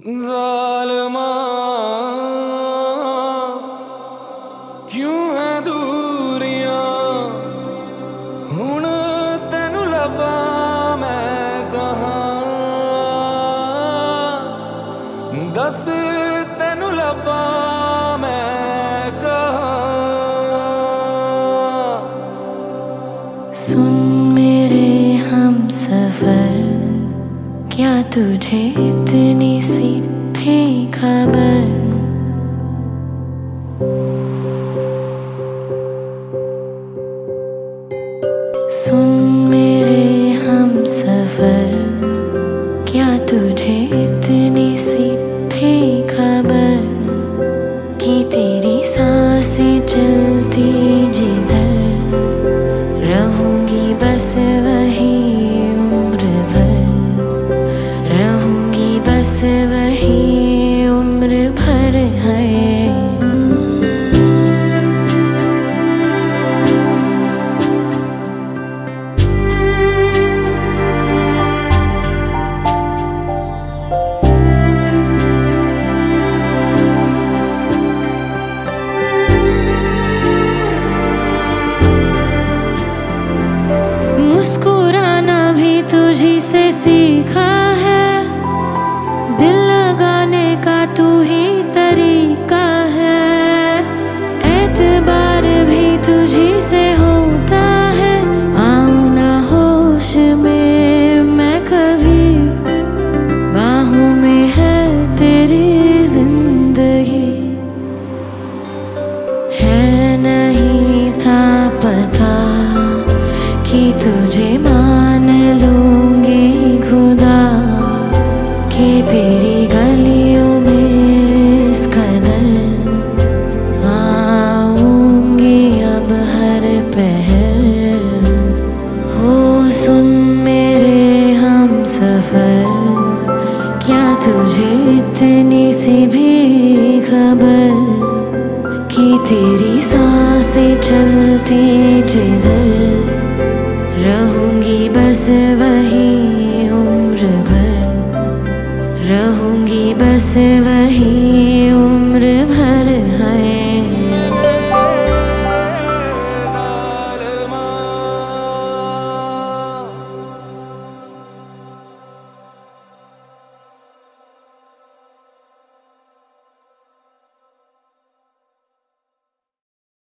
ज़ालिमा क्यों है दूरियां हुण तेनू लभा मैं कहाँ दस तेनू लभा मैं कहाँ। सुन मेरे हम सफर, क्या तुझे इतनी सी भी खबर? सुन मेरे हम सफर, क्या तुझे इतनी सी भी खबर कि तेरी सांसें चलती जिधर रहूंगी बस वही उम्र भर, रहूंगी बस वही उम्र भर है। मुस्कुराना भी तुझी से सीखा है, दिल लगाने का तू ही तरीका है, एतबार भी तुझी से होता है। आऊं ना होश में मैं कभी, बाहों में है तेरी जिंदगी। है नहीं था पता कि तुझे मान लूंगी खुदा, कि तेरी गलियों में इस कदर आऊंगी अब हर पहर। हो सुन मेरे हम सफर, क्या तुझे इतनी सी भी खबर कि तेरी सांसें चलती जिधर रहूंगी बस वही उम्र भर, रहूंगी बस वही